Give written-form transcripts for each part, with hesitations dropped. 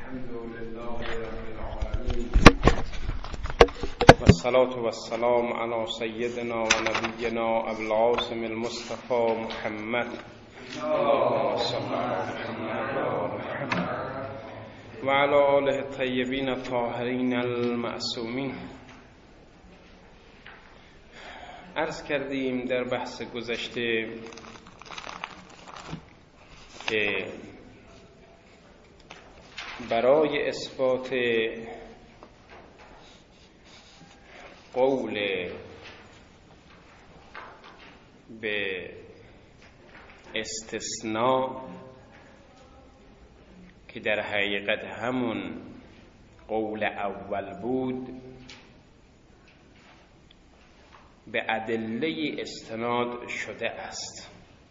الحمد لله رب العالمين والصلاة والسلام على سيدنا ونبينا أبي العاصم المصطفى محمد اللهم صل على محمد وآل محمد وعلى آله الطيبين الطاهرين المعصومين. عرض کردیم در بحث گذشته که برای اثبات قول به استثناء که در حقیقت همون قول اول بود به ادله استناد شده است.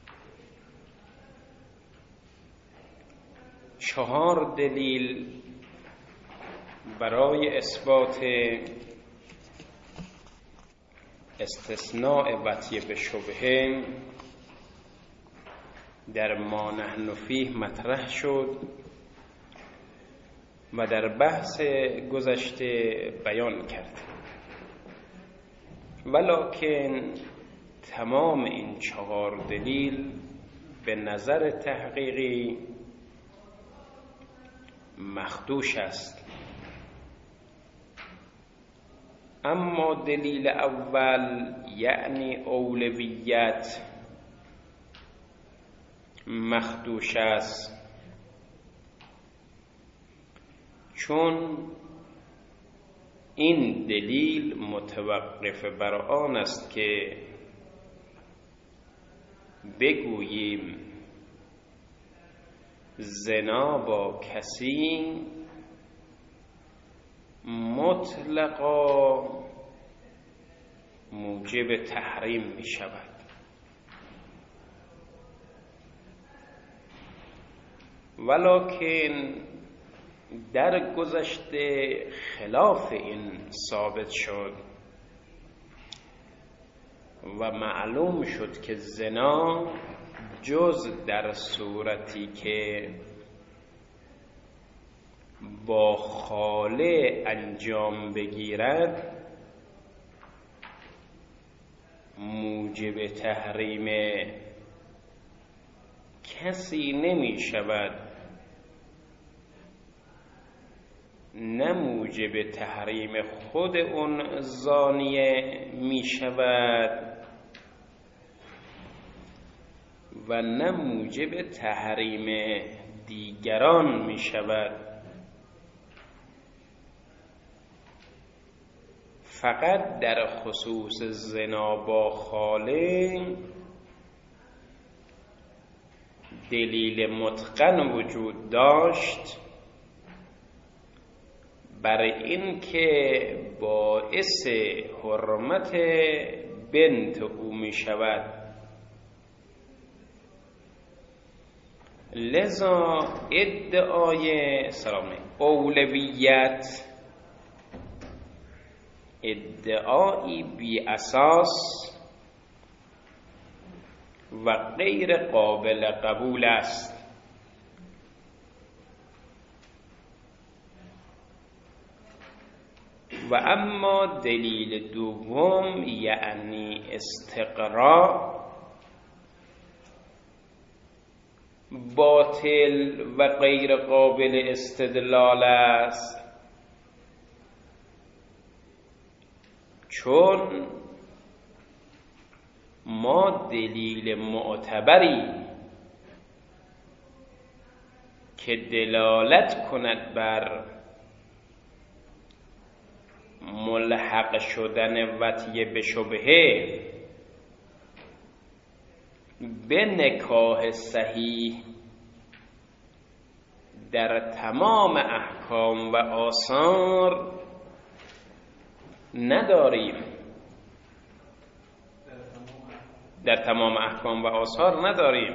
4 دلیل برای اثبات استثناء وطی به شبهه در ما نحن فیه مطرح شد و در بحث گذشته بیان کرد، ولکن تمام این 4 دلیل به نظر تحقیقی مخدوش است. اما دلیل اول یعنی اولویت مخدوش است، چون این دلیل متوقف بر آن است که بگوییم زنا با کسی مطلقا موجب تحریم می شود، ولکن در گذشته خلاف این ثابت شد و معلوم شد که زنا جز در صورتی که با خاله انجام بگیرد موجب تحریم کسی نمی شود، نه موجب تحریم خود اون زانیه می شود و نه موجب تحریم دیگران می شود. فقط در خصوص زنا با خاله دلیل متقن وجود داشت برای این که باعث حرمت بنت او می شود. لذا ادعای اولویت ادعایی بی اساس و غیر قابل قبول است. و اما دلیل دوم یعنی استقراء باطل و غیر قابل استدلال است، چون ما دلیل معتبری که دلالت کند بر ملحق شدن وطی به شبهه به نکاح صحیح در تمام احکام و آثار نداریم. در تمام احکام و آثار نداریم،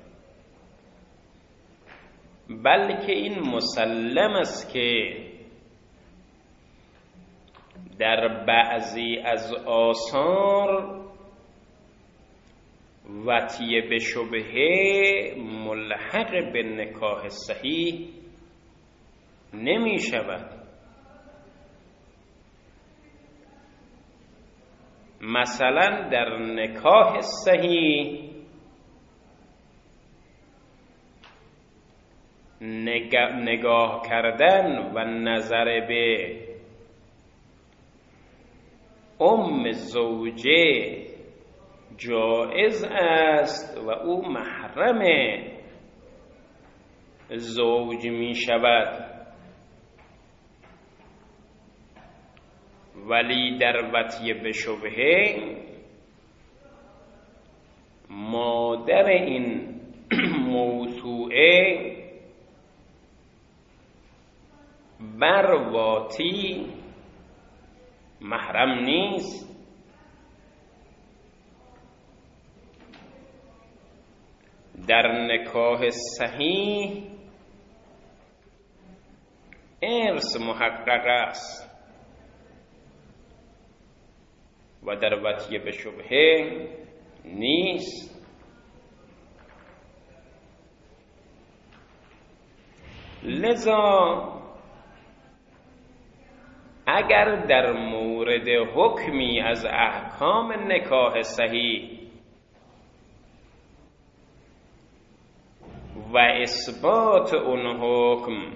بلکه این مسلم است که در بعضی از آثار وطی به شبهه ملحق به نکاح صحیح نمی شود. مثلا در نکاح صحیح نگاه کردن و نظر به زوجه جایز است و او محرم زوج می شود، ولی در وطیه به شبهه مادر این موسوعه بر واطی محرم نیست. در نکاح صحیح ارث محقق است و در وطیه به شبهه نیست. لذا اگر در مورد حکمی از احکام نکاح صحیح و اثبات اون حکم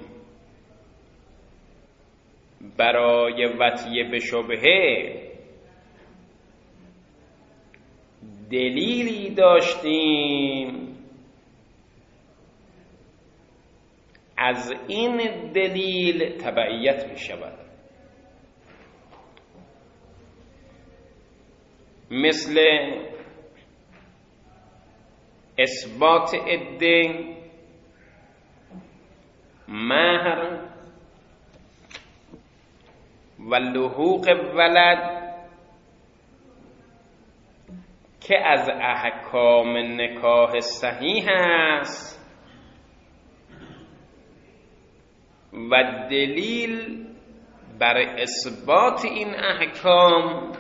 برای وطیه به شبهه دلیلی داشتیم، از این دلیل تبعیت می شود. مثل اثبات عده، مهر و لحوق ولد که از احکام نکاح صحیح است و دلیل بر اثبات این احکام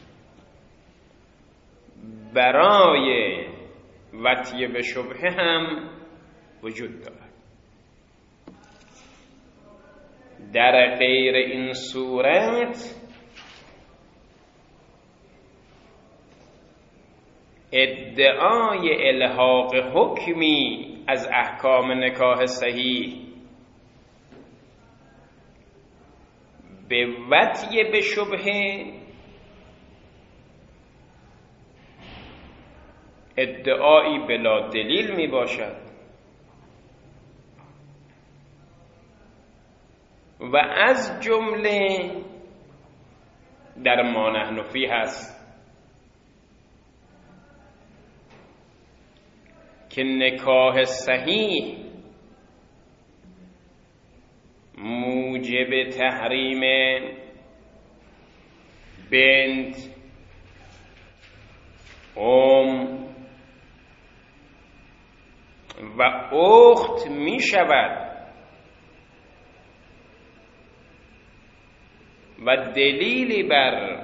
برای وطیه به شبهه هم وجود دارد. در غیر این صورت ادعای الحاق حکمی از احکام نکاح صحیح به وطیه به شبهه ادعایی بلا دلیل می باشد و از جمله در ما نحن فیه هست که نکاح صحیح موجب تحریم بنت، و اخت می شود و دلیلی بر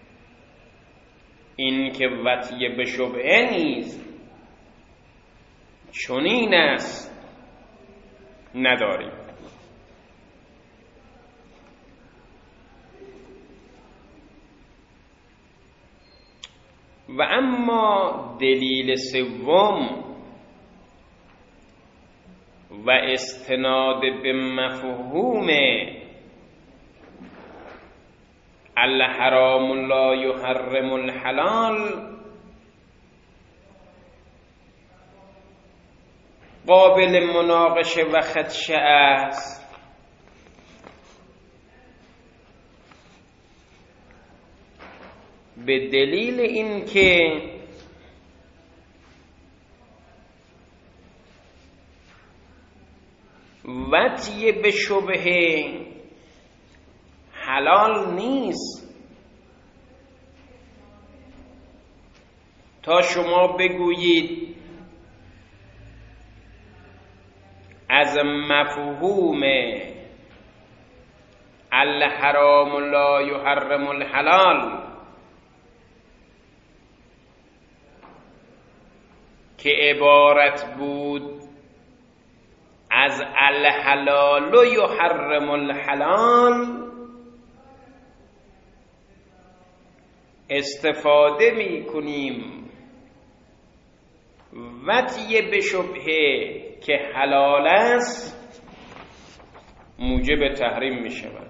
این که وطیه به شبهه نیست چنین است نداریم. و اما دلیل سوم و استناد به مفهوم الحرام لا یحرم الحلال قابل مناقشه و خدشه است. به دلیل اینکه وطیه به شبهه حلال نیست تا شما بگویید از مفهوم الحرام لا یحرم الحلال که عبارت بود از الحلال یحرم الحلال استفاده می کنیم وطی به شبهه که حلال است موجب تحریم می شود.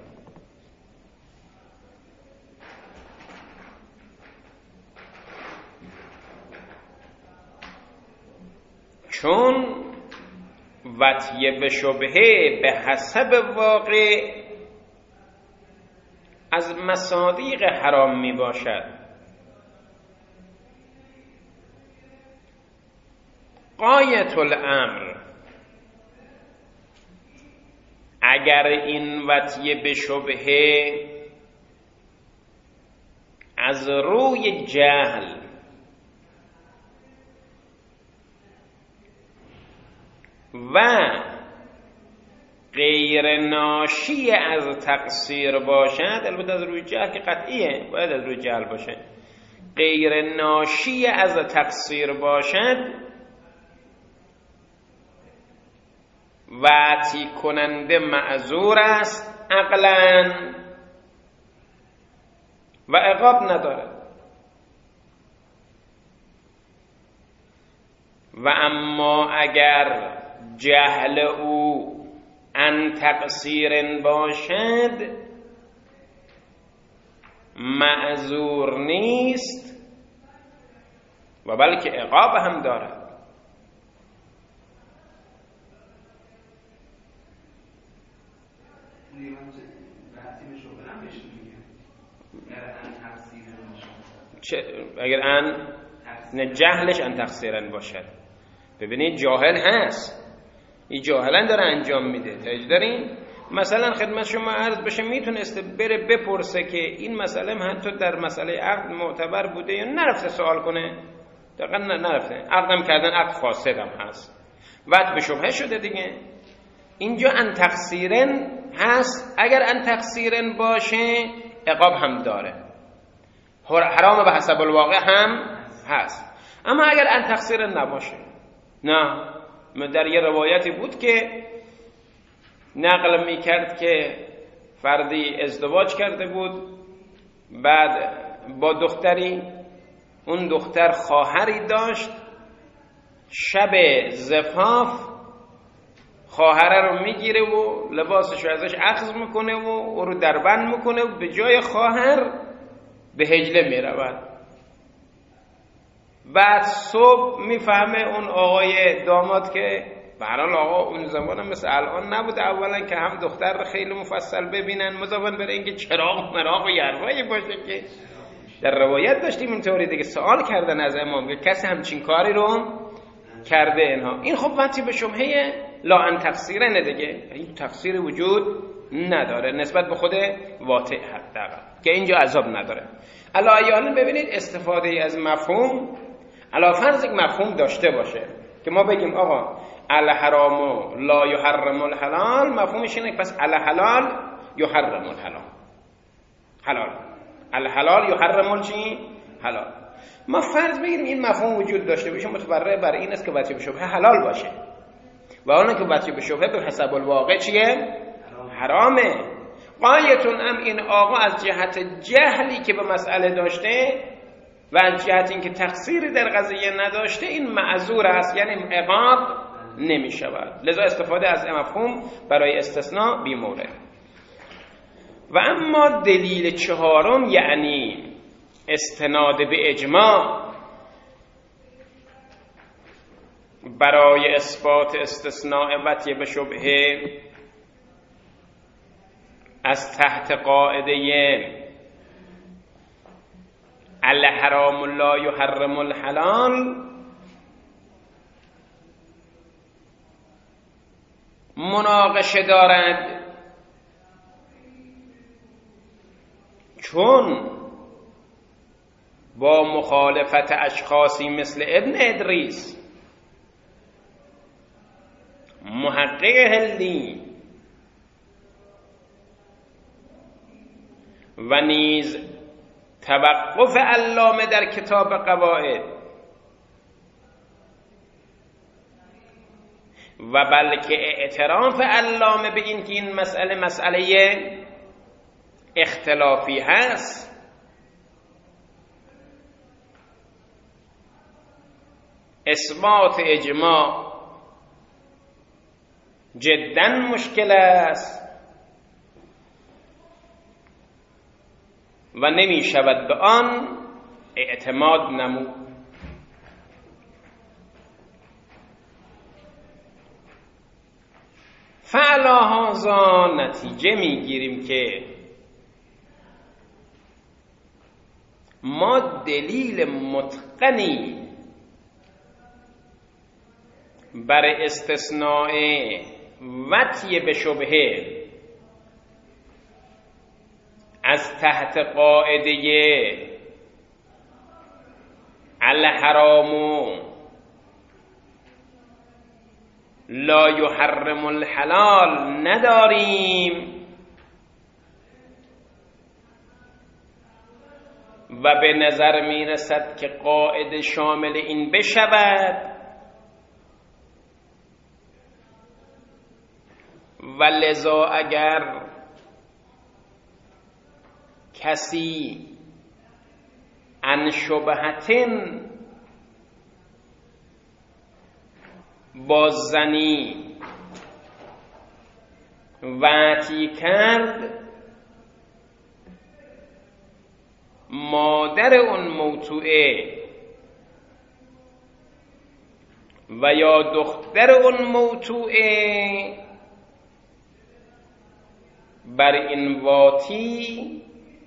چون وطی به شبهه به حسب واقع از مصادیق حرام می باشد. غایت الامر اگر این وطی به شبهه از روی جهل و غیر ناشی از تقصیر باشد، البته از روی جهل که قطعیه باید از روی جهل باشه، غیر ناشی از تقصیر باشد وطی کننده معذور است عقلاً و عقاب نداره. و اما اگر جهل او عن تقصیر باشد معذور نیست و بلکه عقاب هم دارد. اگر ان جهلش ان تقصیرن باشد. ببینید جاهل هست، این جاهلن داره انجام میده. توجه دارین؟ مثلا خدمت شما عرض بشه میتونسته بره بپرسه که این مسئله حتی در مسئله عقد معتبر بوده یا نرفته سوال کنه، دقیقا نرفته، عقدم کردن عقد فاسدم هست، وقت به شبهه شده دیگه. اینجا ان تقصیرن هست، اگر ان تقصیرن باشه عقاب هم داره، حرام به حسب الواقع هم هست. اما اگر ان تقصیرن نباشه، نه، در یه روایتی بود که نقل میکرد که فردی ازدواج کرده بود، بعد با دختری، اون دختر خواهری داشت، شب زفاف خواهره رو میگیره و لباسش رو ازش اخذ میکنه و او رو دربند میکنه و به جای خواهر به حجله میرود. بعد صبح میفهمه اون آقای داماد که به هر حال آقا اون زمان مثل الان نبود، اولا که هم دختر رو خیلی مفصل ببینن، مضافاً بر اینکه چراغ مراغ و یروایی باشه که در روایت داشتیم اینطوری دیگه. سوال کردن از امام که کسی همچین کاری رو کرده اینها. این خب وقتی به شبهه لا ان تقصیرنه دیگه، این تقصیر وجود نداره نسبت به خود واطع حداقل که اینجا عذاب نداره. الا ایالا ببینید استفاده از مفهوم، علا فرض یک مفهوم داشته باشه که ما بگیم آقا الحرام لا یحرم الحلال، مفهومش اینه پس الحلال یحرم الحلال، حلال الحلال یحرم الچی حلال. ما فرض بگیریم این مفهوم وجود داشته باشه، متبرع بر این است که وطی به شبهه حلال باشه و اون که وطی به شبهه به حسب الواقع چیه؟ حرامه. غایتون هم این آقا از جهت جهلی که به مسئله داشته و از جهت اینکه تقصیری در قضیه نداشته این معذور است، یعنی عقاب نمی شود. لذا استفاده از مفهوم برای استثناء بی مورد. و اما دلیل چهارم یعنی استناد به اجماع برای اثبات استثناء وطی به شبهه از تحت قاعده الحرام لا یحرم الحلال مناقشه دارد، چون با مخالفت اشخاصی مثل ابن ادریس، محقق هلدی و نیز توقف علامه در کتاب قواعد و بلکه اعتراف علامه به این که این مسئله اختلافی هست، اثبات اجماع جدا مشکل است و نمی شود به آن اعتماد نمود. فعلا هذا نتیجه می گیریم که ما دلیل متقنی بر استثناء وطی به شبهه از تحت قاعده الحرام لا یحرم الحلال نداریم و به نظر می رسد که قاعده شامل این بشود و لذا اگر کسی عن شبهتن با زنی وطی کرد، مادر اون موطوعه و یا دختر اون موطوعه بر این واطی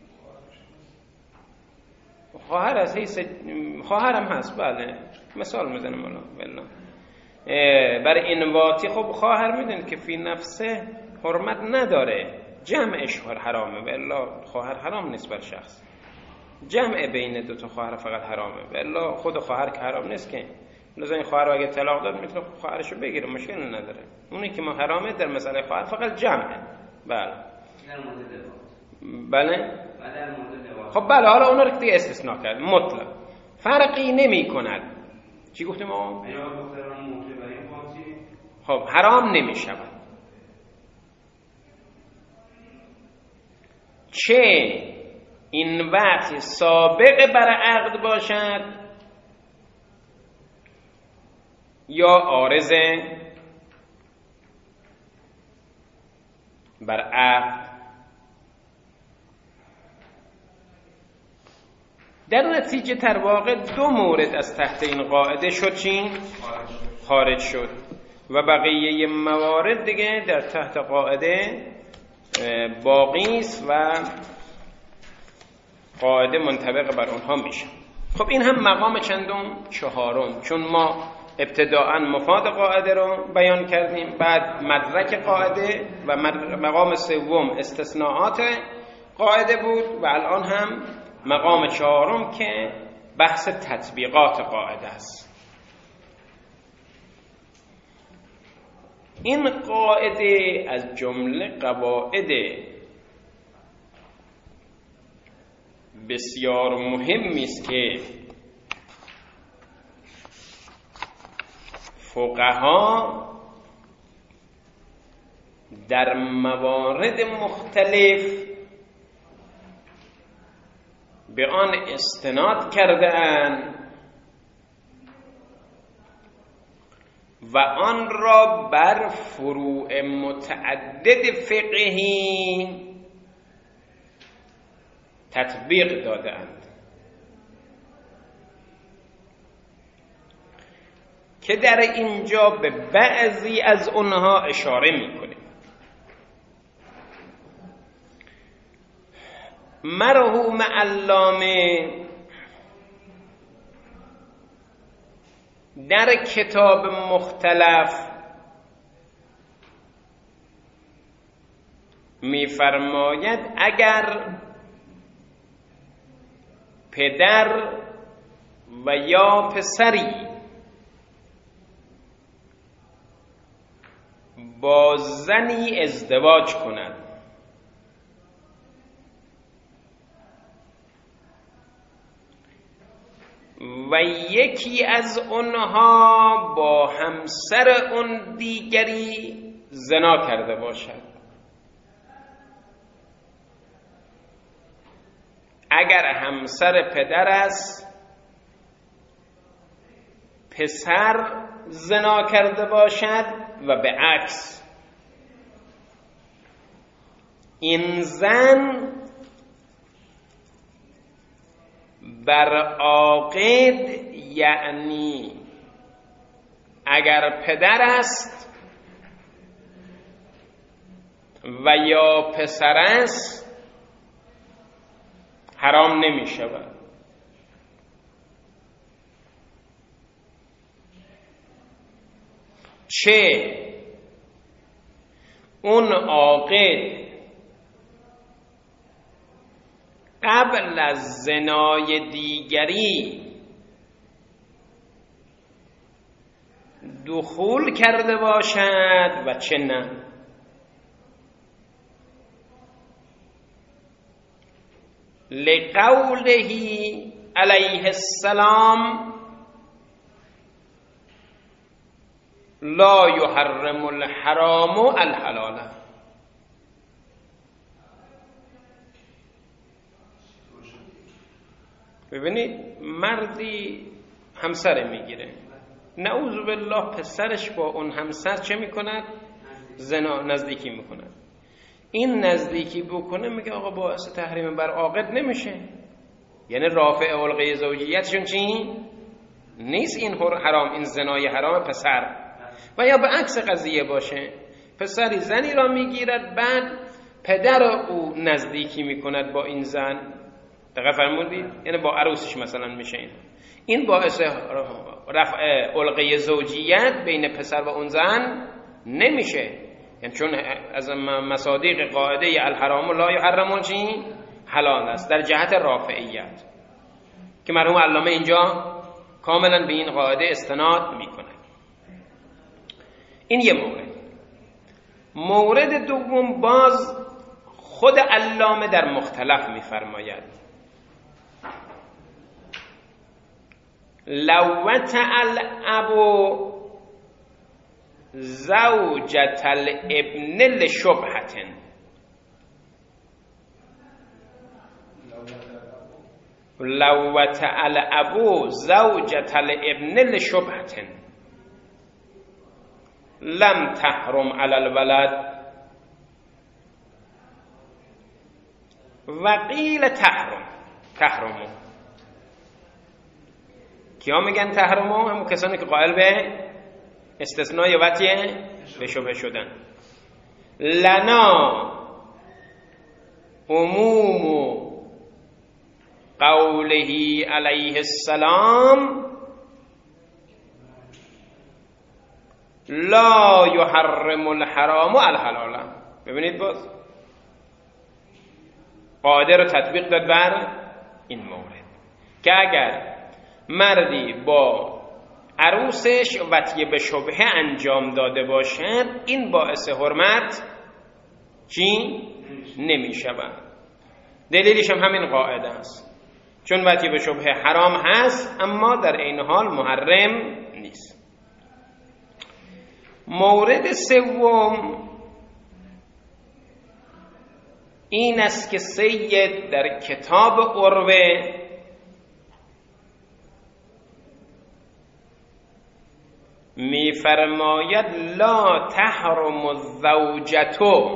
خواهر از حیث خواهرم هست، بله مثال میزنم مولا بالله، بر این واطی خب خواهر میدونید که فی نفسه حرمت نداره، جمعش حرامه، بالله خواهر حرام نیست بر شخص، جمع بین دو تا خواهر فقط حرامه، بالله خود خواهر که حرام نیست که، لذا این خواهر اگه طلاق داد میتونه خواهرشو بگیره، مشکل نداره، اونی که ما حرامه در مسئله خواهر فقط جمعه. بله بله خب بله، حالا اونا رو دیگه استثناء کرد، مطلق فرقی نمی کند. چی گفتیم ما؟ خب حرام نمی شود، چه این وقت سابق بر عقد باشد یا عارضه بر عقد. در نتیجه در واقع دو مورد از تحت این قاعده شد چین؟ خارج شد و بقیه موارد دیگه در تحت قاعده باقی است و قاعده منطبق بر اونها میشه. خب این هم مقام چندم؟ چهارم، چون ما ابتداءً مفاد قاعده رو بیان کردیم، بعد مدرک قاعده و مقام سوم استثناءات قاعده بود و الان هم مقام چهارم که بحث تطبیقات قاعده است. این قاعده از جمله قواعد بسیار مهمی است که فقها در موارد مختلف به آن استناد کرده‌اند و آن را بر فروع متعدد فقهی تطبیق داده‌اند که در اینجا به بعضی از اونها اشاره می‌کنیم. مرحوم علامه در کتاب مختلف می‌فرماید اگر پدر و یا پسری با زنی ازدواج کند و یکی از اونها با همسر اون دیگری زنا کرده باشد. اگر همسر پدر است پسر زنا کرده باشد و به عکس، این زن بر عاقد، یعنی اگر پدر است و یا پسر است حرام نمی شود. چه اون عاقد قبل از زنای دیگری دخول کرده باشد و چه نه. لقوله علیه السلام لا یحرم الحرام الحلال. ببینید مردی همسر میگیره، نعوذ بالله پسرش با اون همسر چه میکند؟ زنا، نزدیکی میکند. این نزدیکی بکنه میگه آقا باعث تحریم بر عاقد نمیشه، یعنی رافع علقه زوجیتشون چی؟ نیست این حرام، این زنای حرام پسر. و یا به عکس قضیه باشه، پسری زنی را میگیرد بعد پدر او نزدیکی میکند با این زن، دقیق فرمودید؟ یعنی با عروسش مثلا میشه. این باعث رفع علقه زوجیت بین پسر و اون زن نمیشه، یعنی چون از مصادیق قاعده الحرام لا یحرم چی؟ حلال است در جهت رافعیت که مرحوم علامه اینجا کاملا به این قاعده استناد میکنه. این یه مورد. مورد دوم باز خود علامه در مختلف میفرماید لو وطأ الأب زوجة الابن لشبهة، لو وطأ الأب زوجة الابن لشبهة لم تحرم على الولد وقیل تحرم. کیا میگن تحرمو؟ همون کسانی که قائل به استثناء وطیه به شبه شدن. لنا عموم قوله علیه السلام لا یحرم الحرام الحلال. ببینید باز قاعده رو تطبیق داد بر این مورد که اگر مردی با عروسش وطیه به شبهه انجام داده باشد این باعث حرمت چی؟ نمی شود. دلیلش هم همین قاعده است، چون وطیه به شبهه حرام هست اما در این حال محرم نیست. مورد سوم این است که سید در کتاب عروه میفرماید لا تحرم الزوجة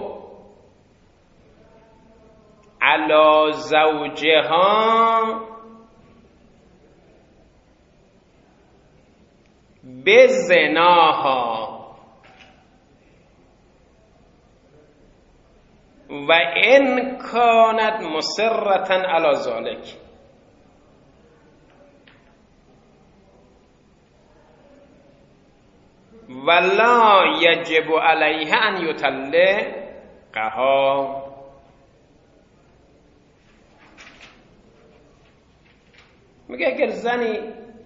علی زوجها بزناها و ان کانت مصرة علی ذلک. ولا یجب علیها ان یطلقها. میگه اگر زنی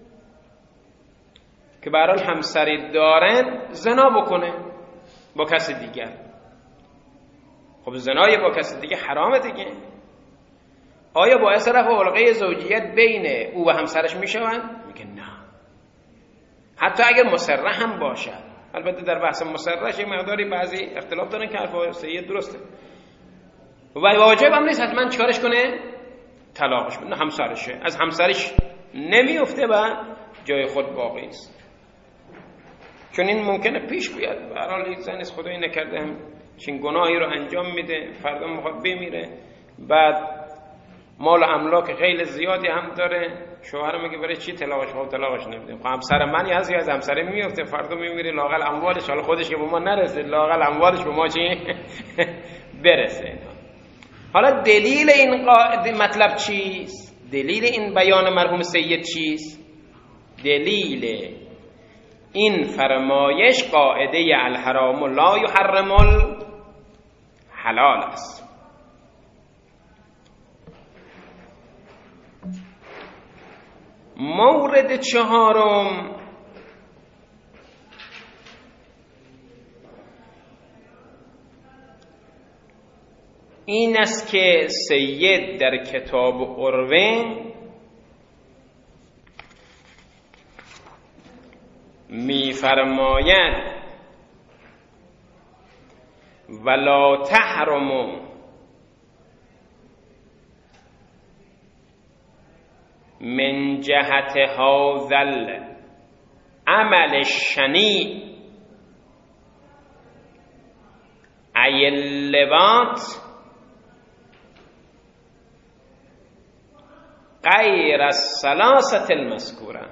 که برای همسری دارن زنا بکنه با کسی دیگر، خب زنای با کسی دیگه حرامه دیگه، آیا باعث رفع علقه زوجیت بین او و همسرش میشود؟ میگه نه، حتی اگر مسرح هم باشد. البته در بحث مسرح یه مقداری بعضی اختلاف دارن که حرف سید درسته و واجب هم نیست حتما چیکارش کنه، طلاقش بده، همسرشه، از همسرش نمیفته و جای خود باقی است. چون این ممکنه پیش بیاد، به هر حال این زن خدایی نکرده هم چین گناهی رو انجام میده، فردا میخواد بمیره، بعد مال و املاک خیلی زیادی هم داره، شوهر میگه برای چی طلاقش نمیدیم؟ خب همسر منی هست یا از همسر میفته، فردا میمیره، لااقل اموالش، حالا خودش که به ما نرسه، لااقل اموالش به ما چی برسه. حالا دلیل این مطلب چیست؟ دلیل این بیان مرحوم سید چیست؟ دلیل این فرمایش قاعده الحرام لا یحرم الحلال است. مورد چهارم این است که سید در کتاب عروه می‌فرماید ولا تحرم من جهت هذا العمل الشنیع ای اللواط غیر الثلاثه المذکوره.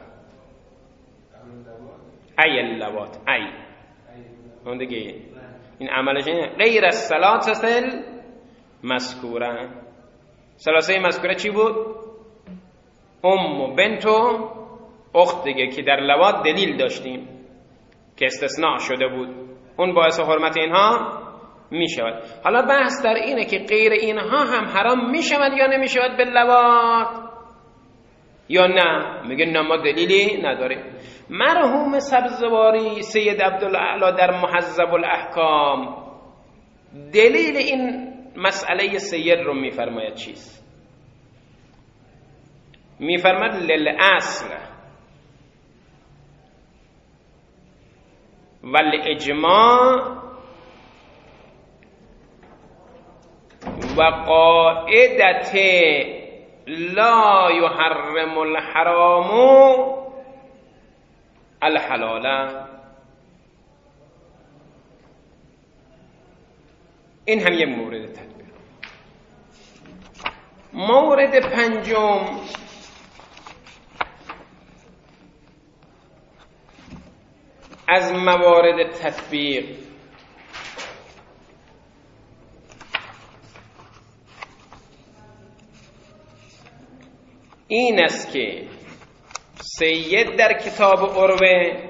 ای اللواط، ای اون دیگه این عملش غیر الثلاثه المذکوره. ثلاثه مذکوره چی بود؟ ام و بنت و اخت دیگه که در لواط دلیل داشتیم که استثناء شده بود، اون باعث حرمت اینها می شود. حالا بحث در اینه که غیر اینها هم حرام می شود یا نمی شود به لواط یا نه. میگه نه، ما دلیلی نداریم. مرحوم سبزواری سید عبدالاعلی در مهذب الاحکام دلیل این مسئله سید رو میفرماید چیست؟ میفرماید للاصل والاجماع و قاعدت لا یحرم الحرام الحلال. این هم یه مورد تطبیق. مورد پنجم از موارد تطبیق این است که سید در کتاب عروه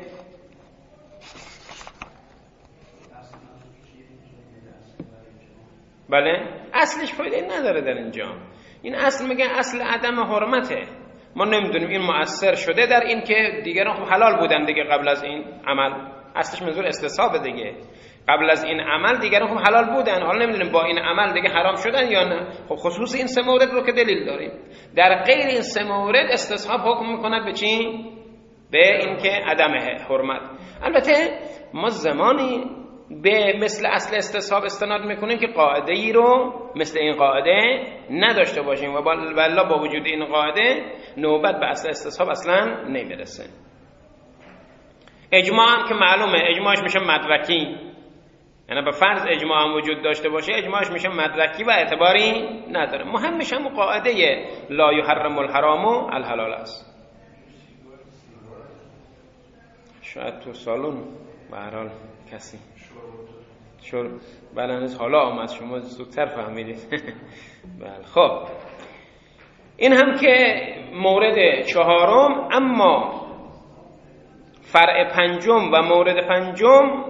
بله اصلش فایده نداره در اینجا. این اصل میگه اصل عدم حرمته. ما نمیدونیم این مؤثر شده در این که دیگران خب حلال بودن دیگه قبل از این عمل، اصلش منظور استصحاب دیگه، قبل از این عمل دیگران خب حلال بودن، حالا نمیدونیم با این عمل دیگه حرام شدن یا نه. خب خصوص این سه مورد رو که دلیل داریم. در غیر این سه مورد استصحاب حکم میکند به چی؟ به اینکه عدم حرمت. البته ما زمانی به مثل اصل استصحاب استناد میکنیم که قاعده ای رو مثل این قاعده نداشته باشیم و والله با وجود این قاعده نوبت به اصل استصحاب اصلا نمیرسه. اجماع هم که معلومه اجماعش میشه مدرکی، یعنی به فرض اجماع هم وجود داشته باشه اجماعش میشه مدرکی و اعتباری نداره. مهمش هم قاعده لا یحرم الحرام الحلال است. شاید تو سالن به هر حال کسی چون بلنز حالا آمد شما زودتر فهمیدید. بله خب این هم که مورد چهارم. اما فرع پنجم و مورد پنجم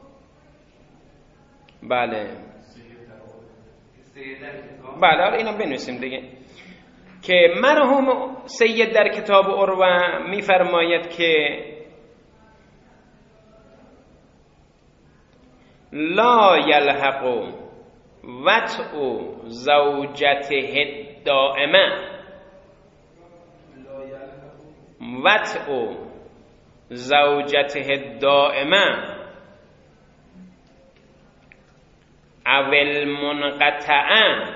بله اینم بنویسیم دیگه که مرحوم سید در کتاب عروه میفرماید که لا یلحق وطء زوجته الدائمه وطء زوجته الدائمه او المنقطعه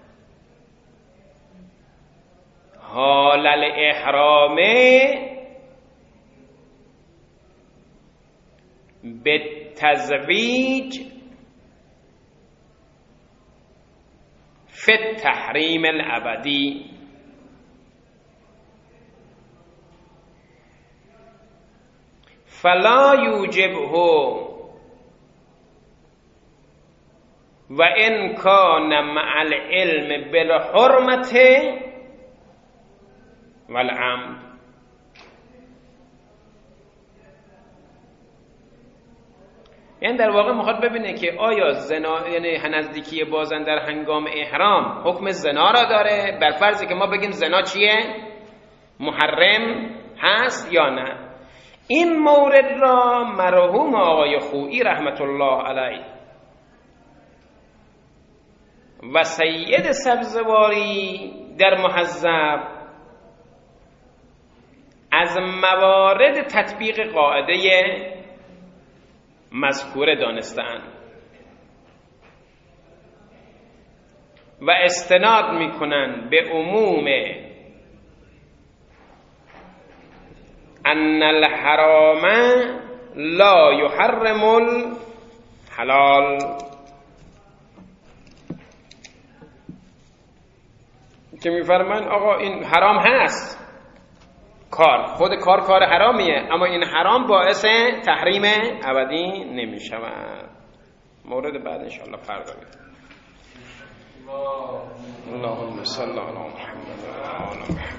حال الاحرام بالتزویج فی التحریم الابدی. فلا یوجبه و ان کان مع العلم بالحرمت والعمد. یعنی در واقع میخواد ببینه که آیا زنا، یعنی نزدیکی بازن در هنگام احرام حکم زنا را داره، بر فرضی که ما بگیم زنا چیه؟ محرم هست یا نه. این مورد را مرحوم آقای خویی رحمت الله علیه و سید سبزواری در مهذب از موارد تطبیق قاعده مذکوره دانستند و استناد میکنند به عموم ان الحرام لا يحرم الحلال، که میفرمان آقا این حرام هست، خود کار حرامیه، اما این حرام باعث تحریم ابدی نمیشود. مورد بعد انشاءالله فردا میاد. اللهم صل علی محمد و آل محمد.